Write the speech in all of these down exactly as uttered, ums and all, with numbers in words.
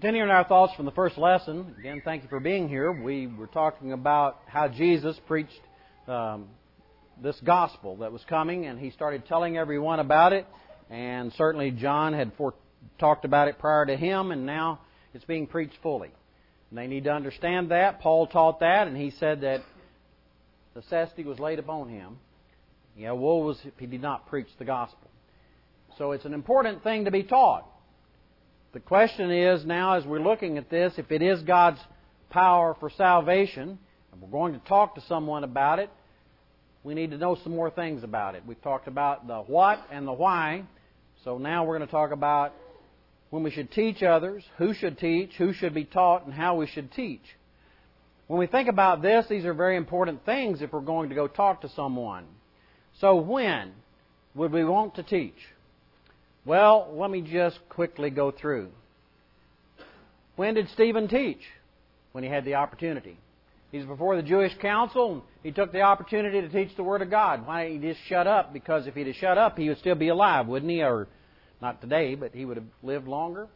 Continuing our thoughts from the first lesson, again, thank you for being here. We were talking about how Jesus preached um, this gospel that was coming, and He started telling everyone about it. And certainly John had fore- talked about it prior to him, and now it's being preached fully. And they need to understand that. Paul taught that, and he said that necessity was laid upon him. Yeah, woe was if he did not preach the gospel. So it's an important thing to be taught. The question is now, as we're looking at this, if it is God's power for salvation, and we're going to talk to someone about it, we need to know some more things about it. We've talked about the what and the why, so now we're going to talk about when we should teach others, who should teach, who should be taught, and how we should teach. When we think about this, these are very important things if we're going to go talk to someone. So when would we want to teach? Well, let me just quickly go through. When did Stephen teach? When he had the opportunity. He's before the Jewish council, and he took the opportunity to teach the Word of God. Why didn't he just shut up? Because if he'd have shut up, he would still be alive, wouldn't he? Or not today, but he would have lived longer.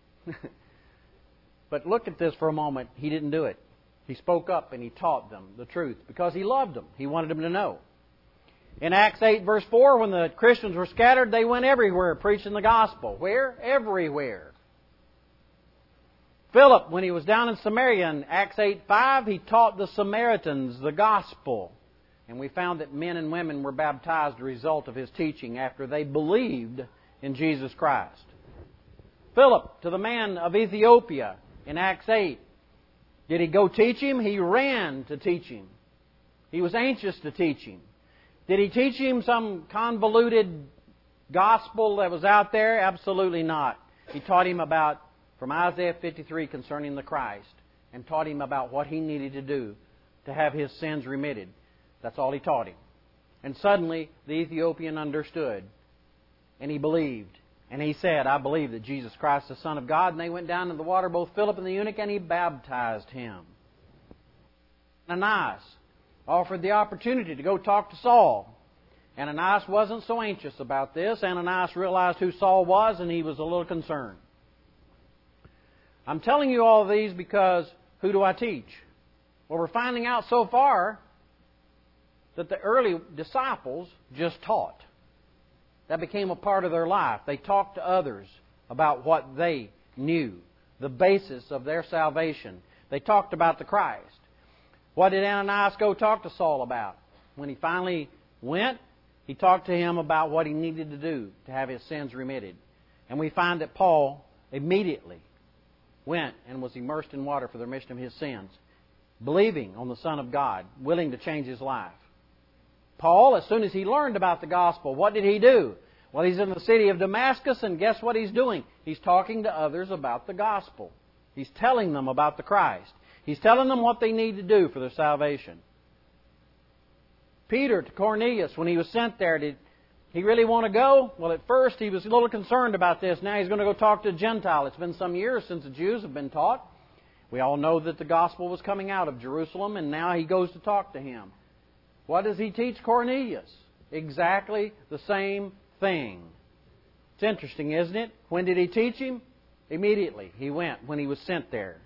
But look at this for a moment. He didn't do it. He spoke up and he taught them the truth because he loved them. He wanted them to know. In Acts eight, verse four, when the Christians were scattered, they went everywhere preaching the gospel. Where? Everywhere. Philip, when he was down in Samaria in Acts eight five, he taught the Samaritans the gospel. And we found that men and women were baptized as a result of his teaching after they believed in Jesus Christ. Philip, to the man of Ethiopia in Acts eight, did he go teach him? He ran to teach him. He was anxious to teach him. Did he teach him some convoluted gospel that was out there? Absolutely not. He taught him about, from Isaiah fifty-three concerning the Christ, and taught him about what he needed to do to have his sins remitted. That's all he taught him. And suddenly the Ethiopian understood, and he believed. And he said, I believe that Jesus Christ is the Son of God. And they went down to the water, both Philip and the eunuch, and he baptized him. Ananias offered the opportunity to go talk to Saul. Ananias wasn't so anxious about this. Ananias realized who Saul was, and he was a little concerned. I'm telling you all of these because who do I teach? Well, we're finding out so far that the early disciples just taught. That became a part of their life. They talked to others about what they knew, the basis of their salvation. They talked about the Christ. What did Ananias go talk to Saul about? When he finally went, he talked to him about what he needed to do to have his sins remitted. And we find that Paul immediately went and was immersed in water for the remission of his sins, believing on the Son of God, willing to change his life. Paul, as soon as he learned about the gospel, what did he do? Well, he's in the city of Damascus, and guess what he's doing? He's talking to others about the gospel. He's telling them about the Christ. He's telling them what they need to do for their salvation. Peter to Cornelius, when he was sent there, did he really want to go? Well, at first he was a little concerned about this. Now he's going to go talk to a Gentile. It's been some years since the Jews have been taught. We all know that the gospel was coming out of Jerusalem, and now he goes to talk to him. What does he teach Cornelius? Exactly the same thing. It's interesting, isn't it? When did he teach him? Immediately. He went when he was sent there.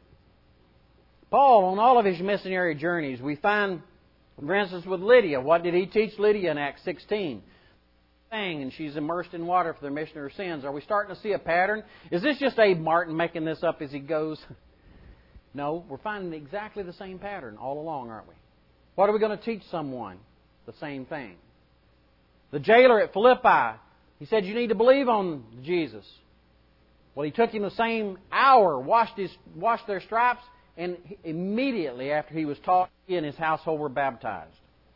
Paul, on all of his missionary journeys, we find, for instance, with Lydia. What did he teach Lydia in Acts sixteen? And she's immersed in water for the remission of her sins. Are we starting to see a pattern? Is this just Abe Martin making this up as he goes? No, we're finding exactly the same pattern all along, aren't we? What are we going to teach someone? The same thing. The jailer at Philippi, he said, you need to believe on Jesus. Well, he took him the same hour, washed, his, washed their stripes, and immediately after he was taught, he and his household were baptized.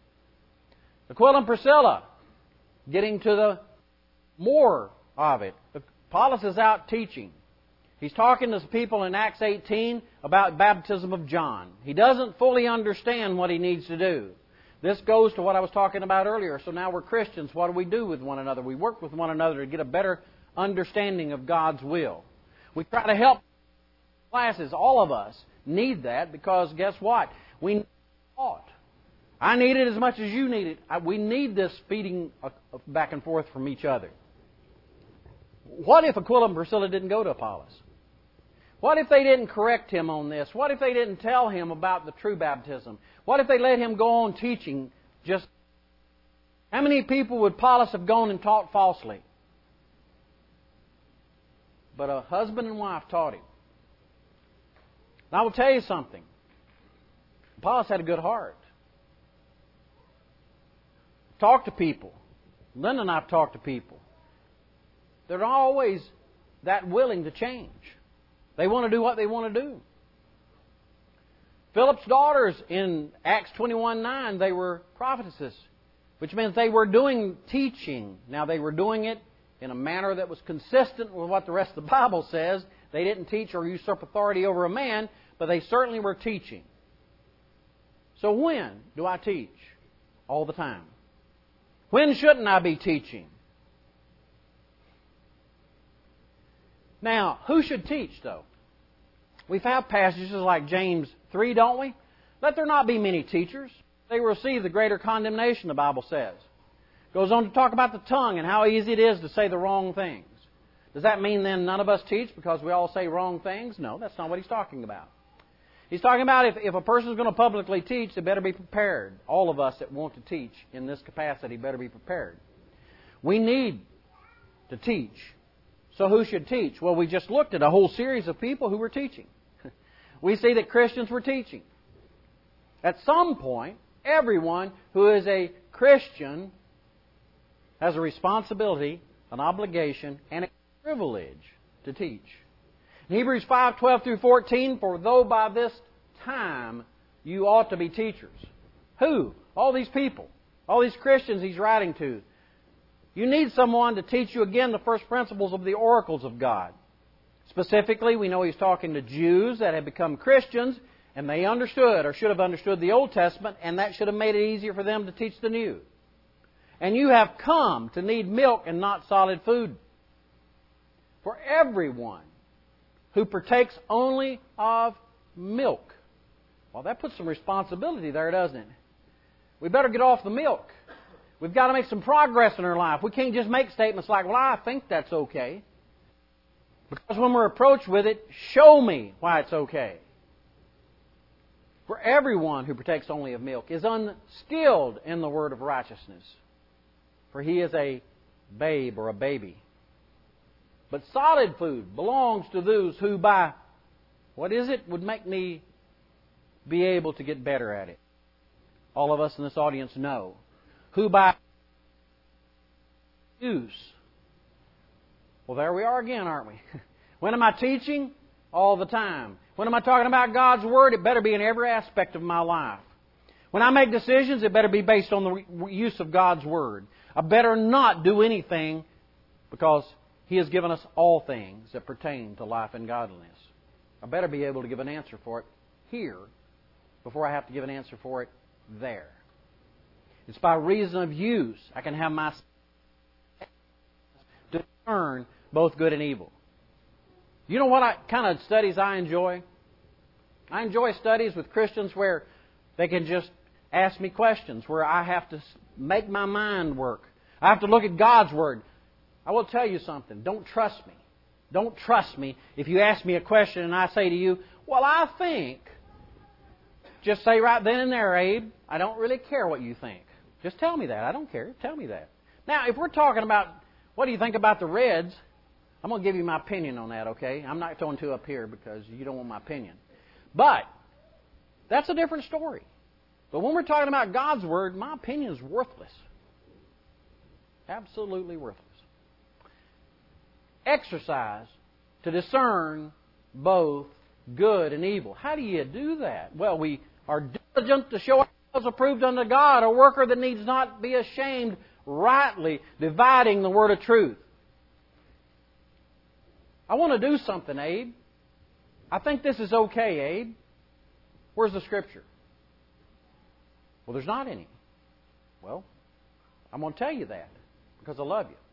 Aquila and Priscilla, getting to the more of it. Apollos is out teaching. He's talking to people in Acts eighteen about baptism of John. He doesn't fully understand what he needs to do. This goes to what I was talking about earlier. So now we're Christians. What do we do with one another? We work with one another to get a better understanding of God's will. We try to help classes. All of us need that because guess what? We need taught. I need it as much as you need it. We need this feeding back and forth from each other. What if Aquila and Priscilla didn't go to Apollos? What if they didn't correct him on this? What if they didn't tell him about the true baptism? What if they let him go on teaching just... How many people would Apollos have gone and taught falsely? But a husband and wife taught him. And I will tell you something. Apollos had a good heart. Talk to people. Linda and I have talked to people. They're not always that willing to change. They want to do what they want to do. Philip's daughters in Acts twenty-one nine, they were prophetesses, which means they were doing teaching. Now, they were doing it in a manner that was consistent with what the rest of the Bible says. They didn't teach or usurp authority over a man, but they certainly were teaching. So when do I teach? All the time. When shouldn't I be teaching? Now, who should teach, though? We have passages like James three, don't we? Let there not be many teachers. They will receive the greater condemnation, the Bible says. Goes on to talk about the tongue and how easy it is to say the wrong things. Does that mean then none of us teach because we all say wrong things? No, that's not what he's talking about. He's talking about if, if a person is going to publicly teach, they better be prepared. All of us that want to teach in this capacity better be prepared. We need to teach. So who should teach? Well, we just looked at a whole series of people who were teaching. We see that Christians were teaching. At some point, everyone who is a Christian has a responsibility, an obligation, and a privilege to teach. In Hebrews five, twelve through fourteen, for though by this time you ought to be teachers. Who? All these people. All these Christians he's writing to. You need someone to teach you again the first principles of the oracles of God. Specifically, we know he's talking to Jews that had become Christians, and they understood or should have understood the Old Testament, and that should have made it easier for them to teach the New. And you have come to need milk and not solid food. For everyone who partakes only of milk. Well, that puts some responsibility there, doesn't it? We better get off the milk. We've got to make some progress in our life. We can't just make statements like, well, I think that's okay. Because when we're approached with it, show me why it's okay. For everyone who partakes only of milk is unskilled in the word of righteousness, for he is a babe or a baby. But solid food belongs to those who by, what is it, would make me be able to get better at it. All of us in this audience know. Who by use. Well, there we are again, aren't we? When am I teaching? All the time. When am I talking about God's Word? It better be in every aspect of my life. When I make decisions, it better be based on the use of God's Word. I better not do anything because He has given us all things that pertain to life and godliness. I better be able to give an answer for it here before I have to give an answer for it there. It's by reason of use I can have my discern both good and evil. You know what I, kind of studies I enjoy? I enjoy studies with Christians where they can just ask me questions, where I have to make my mind work. I have to look at God's Word. I will tell you something. Don't trust me. Don't trust me if you ask me a question and I say to you, well, I think. Just say right then and there, Abe, I don't really care what you think. Just tell me that. I don't care. Tell me that. Now, if we're talking about what do you think about the Reds, I'm going to give you my opinion on that, okay? I'm not throwing two up here because you don't want my opinion. But that's a different story. But when we're talking about God's Word, my opinion is worthless. Absolutely worthless. Exercise to discern both good and evil. How do you do that? Well, we are diligent to show ourselves approved unto God, a worker that needs not be ashamed, rightly dividing the word of truth. I want to do something, Abe. I think this is okay, Abe. Where's the Scripture? Well, there's not any. Well, I'm going to tell you that because I love you.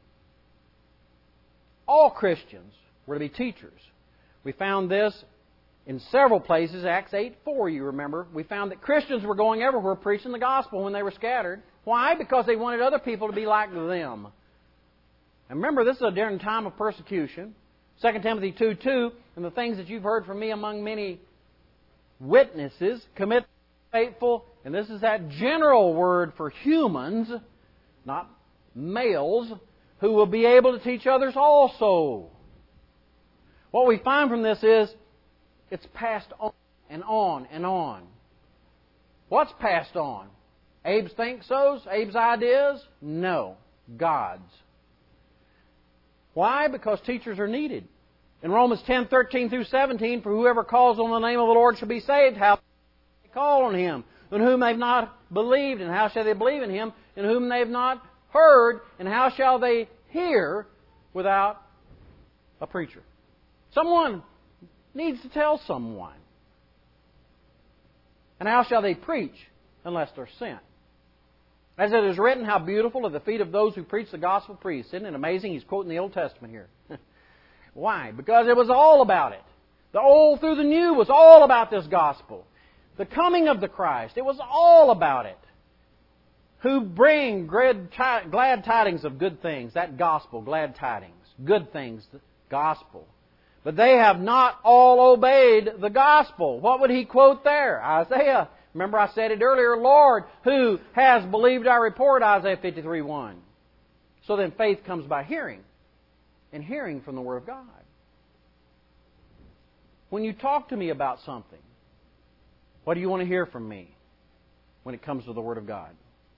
All Christians were to be teachers. We found this in several places. Acts eight four, you remember. We found that Christians were going everywhere preaching the gospel when they were scattered. Why? Because they wanted other people to be like them. And remember, this is a during time of persecution. Second Timothy two two, and the things that you've heard from me among many witnesses, commit faithful, and this is that general word for humans, not males, who will be able to teach others also. What we find from this is it's passed on and on and on. What's passed on? Abe's think-sos? Abe's ideas? No. God's. Why? Because teachers are needed. In Romans ten thirteen through seventeen, for whoever calls on the name of the Lord shall be saved. How shall they call on Him, in whom they've not believed? And how shall they believe in Him, in whom they've not heard? And how shall they hear without a preacher? Someone needs to tell someone. And how shall they preach unless they're sent? As it is written, how beautiful are the feet of those who preach the gospel preached. Isn't it amazing? He's quoting the Old Testament here. Why? Because it was all about it. The old through the new was all about this gospel. The coming of the Christ, it was all about it. Who bring glad tidings of good things. That gospel, glad tidings. Good things, the gospel. But they have not all obeyed the gospel. What would he quote there? Isaiah. Remember I said it earlier, Lord, who has believed our report, Isaiah fifty-three one. So then faith comes by hearing, and hearing from the Word of God. When you talk to me about something, what do you want to hear from me when it comes to the Word of God?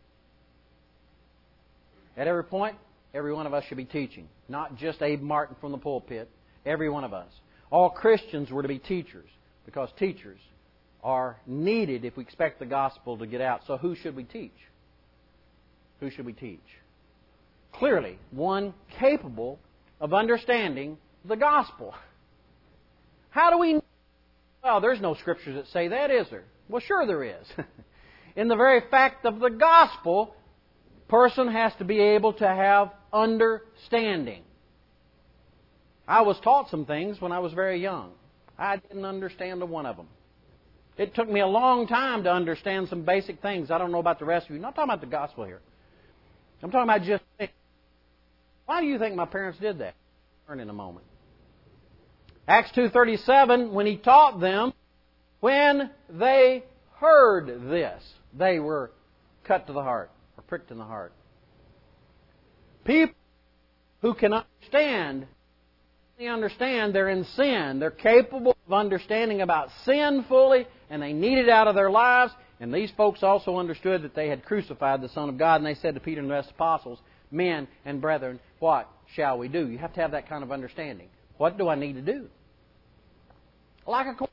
At every point, every one of us should be teaching. Not just Abe Martin from the pulpit. Every one of us. All Christians were to be teachers, because teachers are needed if we expect the gospel to get out. So who should we teach? Who should we teach? Clearly, one capable of understanding the gospel. How do we know? Well, there's no scriptures that say that, is there? Well, sure there is. In the very fact of the gospel, a person has to be able to have understanding. I was taught some things when I was very young. I didn't understand a one of them. It took me a long time to understand some basic things. I don't know about the rest of you. I'm not talking about the gospel here. I'm talking about just... Why do you think my parents did that? I'll learn in a moment. Acts two thirty-seven, when he taught them, when they heard this, they were cut to the heart, or pricked in the heart. People who can understand, they understand they're in sin. They're capable of understanding about sin fully, and they need it out of their lives. And these folks also understood that they had crucified the Son of God, and they said to Peter and the rest of the apostles, men and brethren, what shall we do? You have to have that kind of understanding. What do I need to do? Like a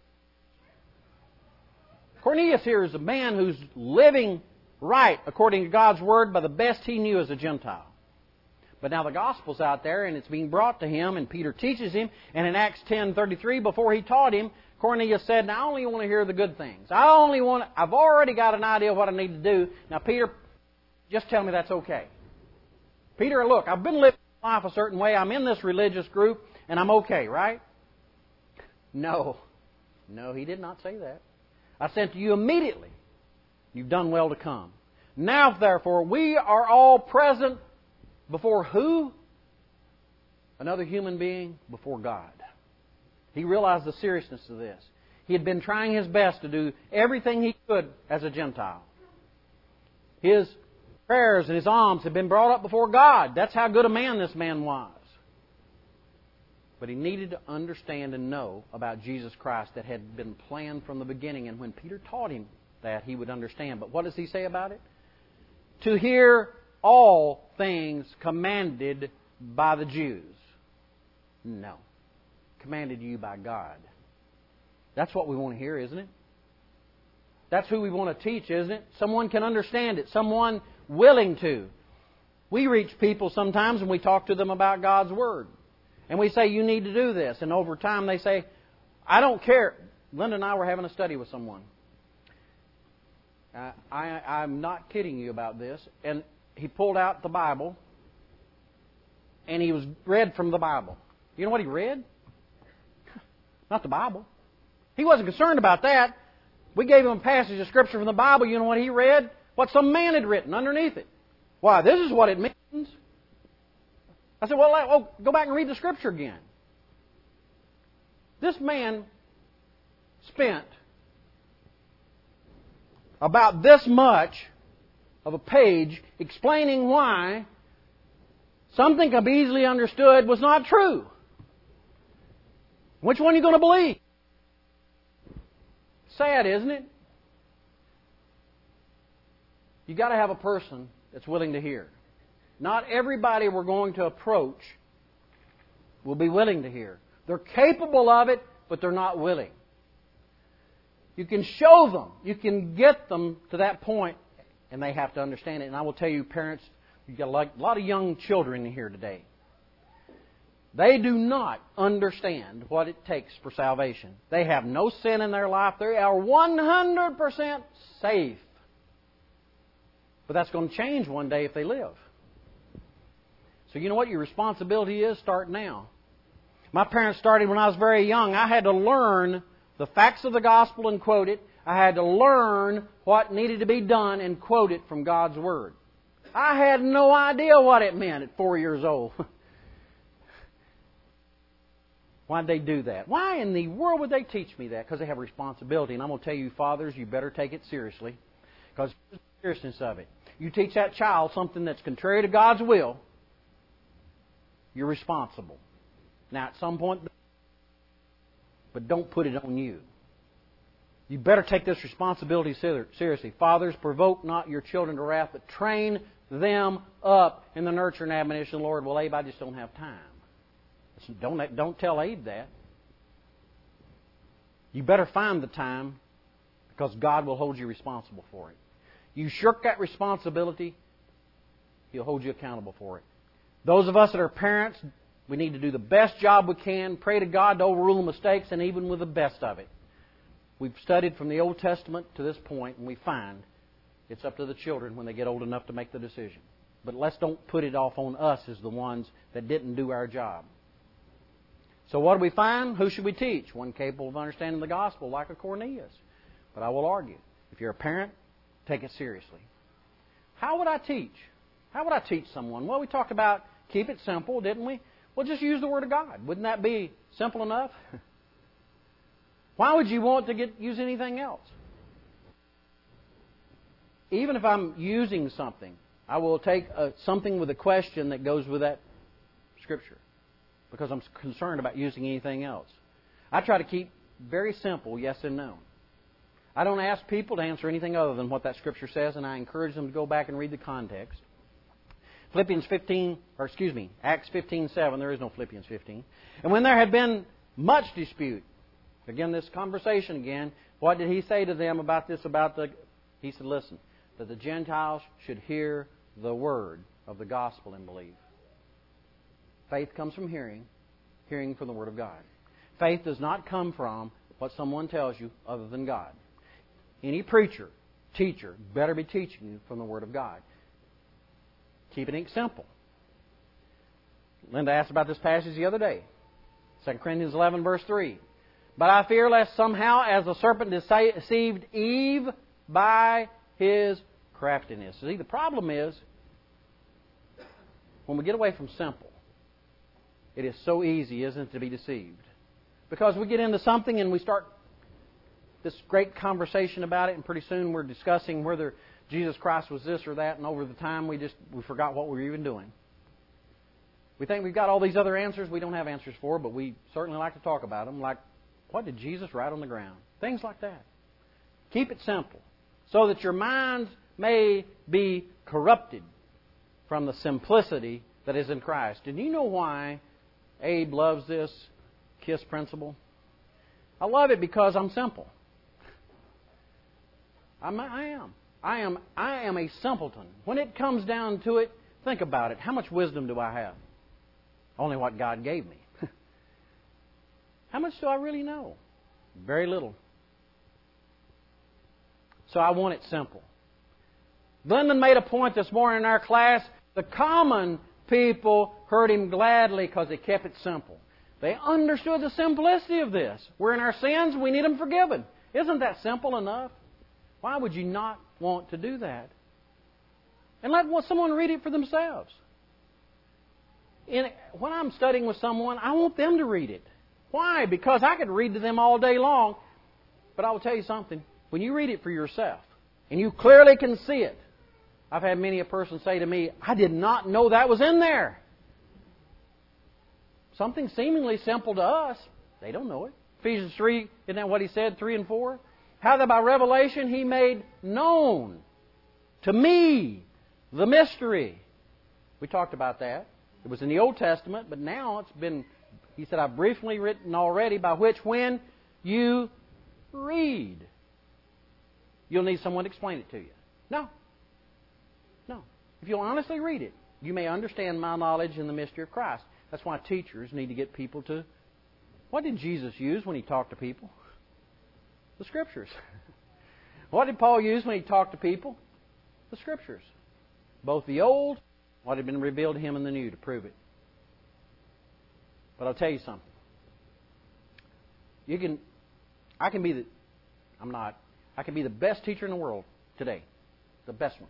Cornelius here is a man who's living right according to God's Word by the best he knew as a Gentile. But now the gospel's out there and it's being brought to him, and Peter teaches him. And in Acts ten thirty-three, before he taught him, Cornelius said, now I only want to hear the good things. I only want, I've already got an idea of what I need to do. Now Peter, just tell me that's okay. Peter, look, I've been living life a certain way. I'm in this religious group and I'm okay, right? No. No, he did not say that. I sent to you immediately. You've done well to come. Now, therefore, we are all present before who? Another human being? Before God. He realized the seriousness of this. He had been trying his best to do everything he could as a Gentile. His prayers and his alms had been brought up before God. That's how good a man this man was. But he needed to understand and know about Jesus Christ that had been planned from the beginning. And when Peter taught him that, he would understand. But what does he say about it? To hear all things commanded by the Jews. No. Commanded you by God. That's what we want to hear, isn't it? That's who we want to teach, isn't it? Someone can understand it. Someone willing to. We reach people sometimes and we talk to them about God's Word. And we say, you need to do this. And over time they say, I don't care. Linda and I were having a study with someone. Uh, I, I'm not kidding you about this. And he pulled out the Bible. And he was read from the Bible. You know what he read? Not the Bible. He wasn't concerned about that. We gave him a passage of Scripture from the Bible. You know what he read? What some man had written underneath it. Why, this is what it means. I said, well, oh, go back and read the Scripture again. This man spent about this much of a page explaining why something can be easily understood was not true. Which one are you going to believe? Sad, isn't it? You've got to have a person that's willing to hear. Not everybody we're going to approach will be willing to hear. They're capable of it, but they're not willing. You can show them. You can get them to that point, and they have to understand it. And I will tell you, parents, you've got a lot of young children in here today. They do not understand what it takes for salvation. They have no sin in their life. They are one hundred percent safe. But that's going to change one day if they live. So you know what your responsibility is? Start now. My parents started when I was very young. I had to learn the facts of the gospel and quote it. I had to learn what needed to be done and quote it from God's Word. I had no idea what it meant at four years old. Why did they do that? Why in the world would they teach me that? Because they have a responsibility. And I'm going to tell you, fathers, you better take it seriously. Because here's the seriousness of it. You teach that child something that's contrary to God's will, you're responsible. Now, at some point, but don't put it on you. You better take this responsibility seriously. Fathers, provoke not your children to wrath, but train them up in the nurture and admonition of the Lord. Well, Abe, I just don't have time. Don't, don't tell Abe that. You better find the time because God will hold you responsible for it. You shirk that responsibility, He'll hold you accountable for it. Those of us that are parents, we need to do the best job we can, pray to God to overrule mistakes, and even with the best of it. We've studied from the Old Testament to this point, and we find it's up to the children when they get old enough to make the decision. But let's don't put it off on us as the ones that didn't do our job. So what do we find? Who should we teach? One capable of understanding the gospel, like a Cornelius. But I will argue, if you're a parent, take it seriously. How would I teach? How would I teach someone? Well, we talked about keep it simple, didn't we? Well, just use the Word of God. Wouldn't that be simple enough? Why would you want to get use anything else? Even if I'm using something, I will take a, something with a question that goes with that Scripture because I'm concerned about using anything else. I try to keep very simple yes and no. I don't ask people to answer anything other than what that Scripture says, and I encourage them to go back and read the context. Philippians fifteen, or excuse me, Acts fifteen seven. There is no Philippians fifteen. And when there had been much dispute, again this conversation again, what did he say to them about this? About the, he said, listen, that the Gentiles should hear the word of the gospel and believe. Faith comes from hearing, hearing from the Word of God. Faith does not come from what someone tells you other than God. Any preacher, teacher, better be teaching you from the Word of God. Keeping it simple. Linda asked about this passage the other day. Second Corinthians eleven, verse three. But I fear lest somehow, as the serpent deceived Eve by his craftiness. See, the problem is, when we get away from simple, it is so easy, isn't it, to be deceived. Because we get into something and we start this great conversation about it, and pretty soon we're discussing whether Jesus Christ was this or that, and over the time we just we forgot what we were even doing. We think we've got all these other answers we don't have answers for, but we certainly like to talk about them, like what did Jesus write on the ground? Things like that. Keep it simple, so that your minds may be corrupted from the simplicity that is in Christ. And you know why Abe loves this KISS principle? I love it because I'm simple. I'm, I am. I am. I am a simpleton. When it comes down to it, think about it. How much wisdom do I have? Only what God gave me. How much do I really know? Very little. So I want it simple. Glendon made a point this morning in our class. The common people heard him gladly because he kept it simple. They understood the simplicity of this. We're in our sins, we need them forgiven. Isn't that simple enough? Why would you not want to do that? And let someone read it for themselves. In, when I'm studying with someone, I want them to read it. Why? Because I could read to them all day long, but I will tell you something. When you read it for yourself, and you clearly can see it, I've had many a person say to me, I did not know that was in there. Something seemingly simple to us, they don't know it. Ephesians three, isn't that what he said, three and four? How that by revelation He made known to me the mystery. We talked about that. It was in the Old Testament, but now it's been, he said, I've briefly written already, by which when you read, you'll need someone to explain it to you. No. No. If you'll honestly read it, you may understand my knowledge in the mystery of Christ. That's why teachers need to get people to... What did Jesus use when He talked to people? The Scriptures. What did Paul use when he talked to people? The Scriptures. Both the Old, what had been revealed to him, and the New to prove it. But I'll tell you something. You can... I can be the... I'm not... I can be the best teacher in the world today. The best one.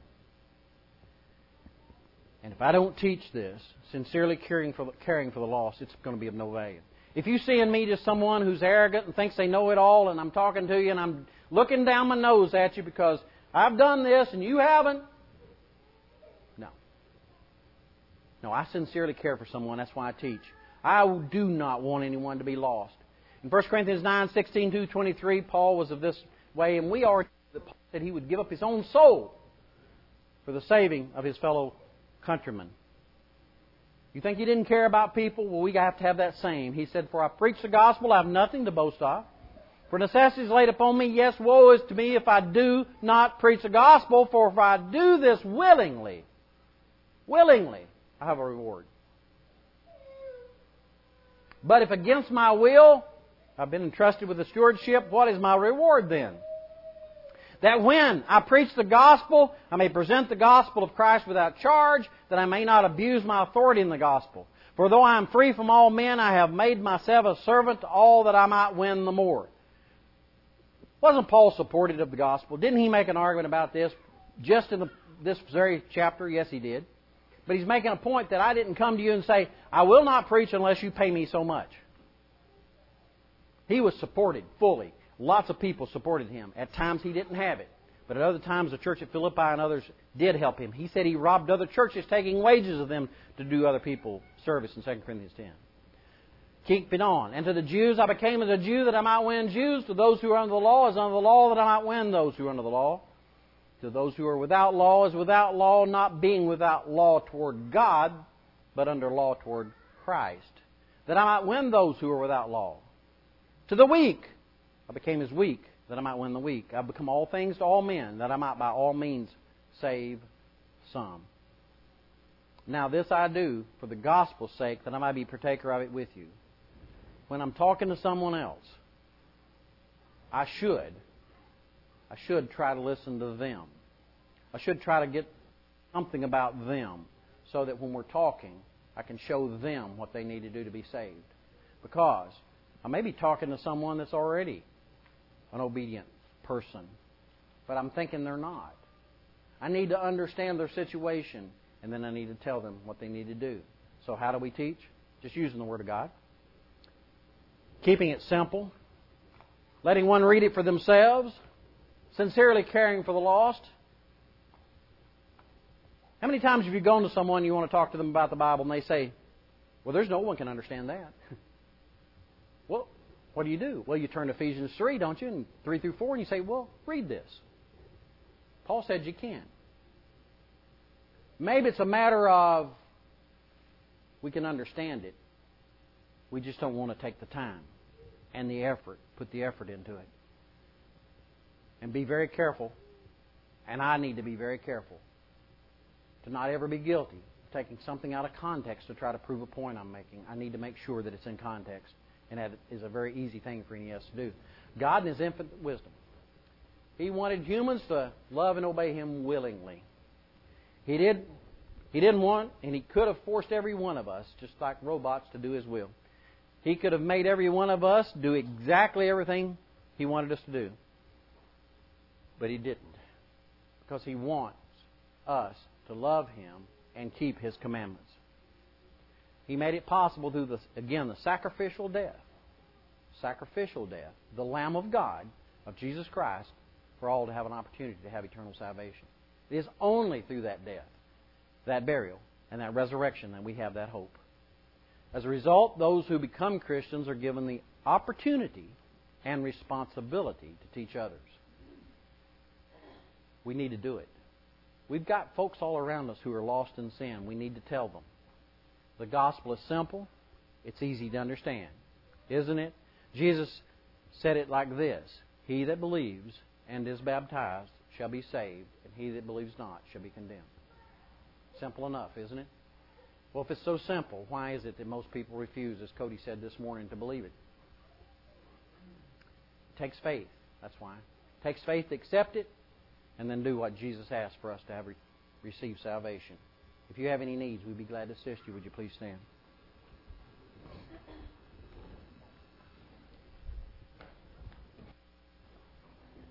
And if I don't teach this, sincerely caring for, caring for the lost, it's going to be of no value. If you see in me just someone who's arrogant and thinks they know it all, and I'm talking to you and I'm looking down my nose at you because I've done this and you haven't, no. No, I sincerely care for someone. That's why I teach. I do not want anyone to be lost. In First Corinthians nine, sixteen to twenty-three, Paul was of this way, and we are that he would give up his own soul for the saving of his fellow countrymen. You think he didn't care about people? Well, we have to have that same. He said, for I preach the gospel, I have nothing to boast of. For necessity is laid upon me, yes, woe is to me if I do not preach the gospel, for if I do this willingly, willingly, I have a reward. But if against my will, I've been entrusted with the stewardship, what is my reward then? That when I preach the gospel, I may present the gospel of Christ without charge, that I may not abuse my authority in the gospel. For though I am free from all men, I have made myself a servant to all that I might win the more. Wasn't Paul supportive of the gospel? Didn't he make an argument about this just in the, this very chapter? Yes, he did. But he's making a point that I didn't come to you and say, I will not preach unless you pay me so much. He was supported fully. Lots of people supported him. At times he didn't have it. But at other times the church at Philippi and others did help him. He said he robbed other churches, taking wages of them to do other people service in Second Corinthians ten. Keep it on. And to the Jews I became as a Jew that I might win Jews. To those who are under the law as under the law that I might win those who are under the law. To those who are without law as without law, not being without law toward God, but under law toward Christ. That I might win those who are without law. To the weak I became as weak, that I might win the weak. I have become all things to all men, that I might by all means save some. Now this I do for the gospel's sake, that I might be partaker of it with you. When I'm talking to someone else, I should, I should try to listen to them. I should try to get something about them, so that when we're talking, I can show them what they need to do to be saved. Because I may be talking to someone that's already an obedient person, but I'm thinking they're not. I need to understand their situation, and then I need to tell them what they need to do. So how do we teach? Just using the Word of God. Keeping it simple. Letting one read it for themselves. Sincerely caring for the lost. How many times have you gone to someone, you want to talk to them about the Bible, and they say, well, there's no one can understand that. Well, what do you do? Well, you turn to Ephesians three, don't you? And three through four, and you say, well, read this. Paul said you can. Maybe it's a matter of we can understand it. We just don't want to take the time and the effort, put the effort into it. And be very careful, and I need to be very careful, to not ever be guilty of taking something out of context to try to prove a point I'm making. I need to make sure that it's in context. And that is a very easy thing for any of us to do. God in His infinite wisdom, He wanted humans to love and obey Him willingly. He did. He didn't want, and He could have forced every one of us, just like robots, to do His will. He could have made every one of us do exactly everything He wanted us to do. But He didn't. Because He wants us to love Him and keep His commandments. He made it possible through, the, again, the sacrificial death sacrificial death, the Lamb of God, of Jesus Christ, for all to have an opportunity to have eternal salvation. It is only through that death, that burial, and that resurrection that we have that hope. As a result, those who become Christians are given the opportunity and responsibility to teach others. We need to do it. We've got folks all around us who are lost in sin. We need to tell them. The gospel is simple. It's easy to understand. Isn't it? Jesus said it like this: He that believes and is baptized shall be saved, and he that believes not shall be condemned. Simple enough, isn't it? Well, if it's so simple, why is it that most people refuse, as Cody said this morning, to believe it? It takes faith. That's why. It takes faith to accept it and then do what Jesus asked for us to have re- receive salvation. If you have any needs, we'd be glad to assist you. Would you please stand?